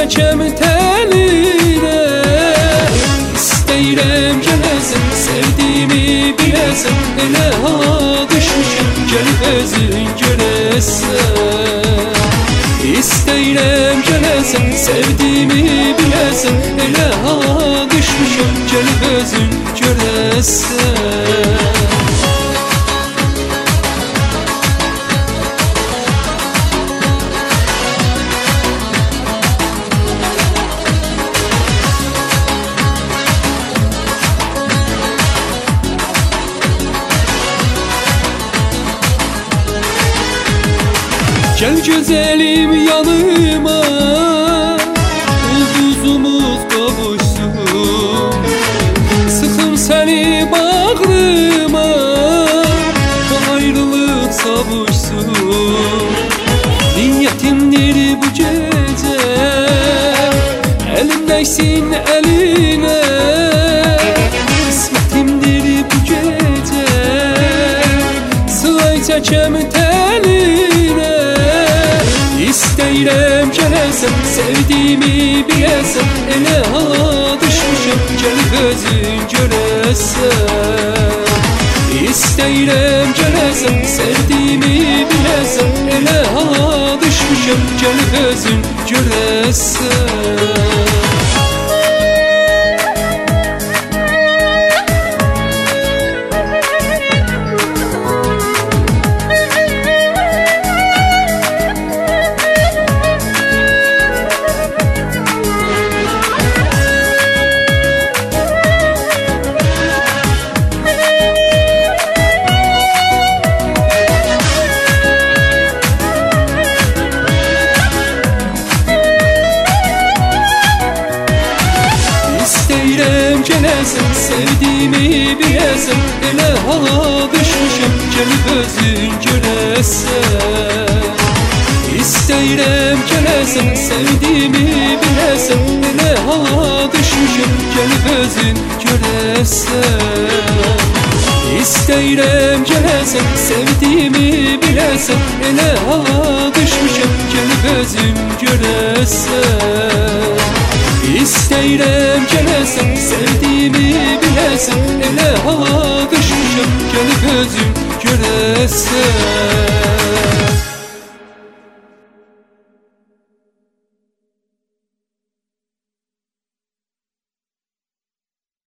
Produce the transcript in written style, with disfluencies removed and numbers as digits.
çəkəm təlinə. İstəyirəm gələsən, sevdiyimi biləsən, elə ha düşmüşəm, gəlib özün görəsən. İstəyirəm gələsən, sevdiyimi biləsən, elə ha düşmüşəm, gəlib özün görəsən. Gel güzelim yanıma, ulduzumuz kavuşsun. Sıxım seni bağrıma, ayrılık savuşsun. Niyetimdir bu gece, elim değsin eline. Kısmetimdir bu gece, sılay çəkəm təlinə. İstəyirəm gələsən, sevdiyimi biləsən, elə ha düşmüşəm, gəlib özün görəsən. İstəyirəm gələsən, sevdiyimi biləsən, elə ha düşmüşəm, gəlib özün görəsən. İstəyirəm gələsən, sevdiyimi biləsən, elə ha düşmüşəm, gəlib özün görəsən. İstəyirəm gələsən, sevdiyimi biləsən, elə ha düşmüşəm, gəlib özün görəsən. İstəyirəm gələsən, sevdiyimi biləsən, elə ha düşmüşəm, gəlib özün görəsən. İstəyirəm gələsən, sevdiyimi biləsən, elə ha düşmüşəm, gəlib özün görəsən.